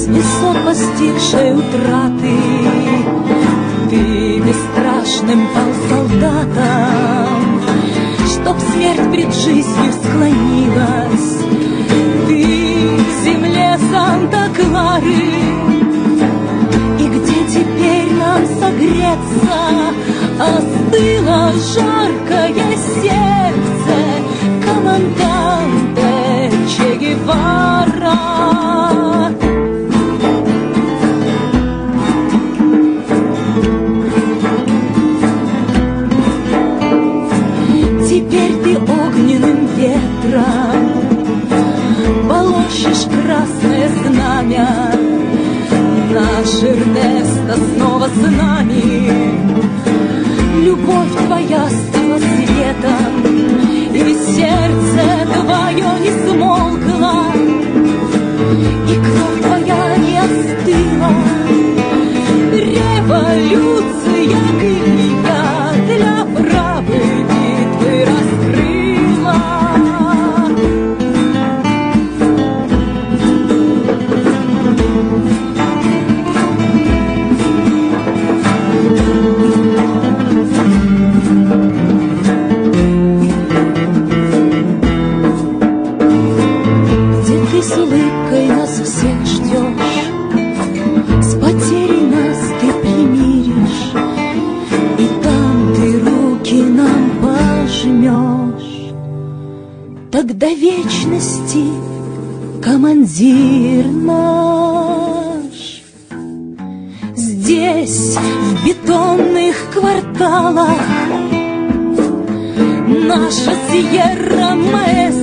несет постигшей утраты. Ты бесстрашным пал солдатом, чтоб смерть пред жизнью склонилась. Ты в земле Санта-Клары, и где теперь нам согреться? Остыло жаркое сердце команданте Че Гевара. Теперь ты огненным ветром полощешь красное знамя. Наш Эрнесто снова с нами. Любовь твоя стала светом, и сердце твое не смолкло, и кровь твоя не остыла. Революция крылья для правой битвы раскрыла. С улыбкой нас всех ждешь, с потерей нас ты примиришь, и там ты руки нам пожмешь. Так до вечности, командир наш. Здесь, в бетонных кварталах, наша Сьерра Маэстро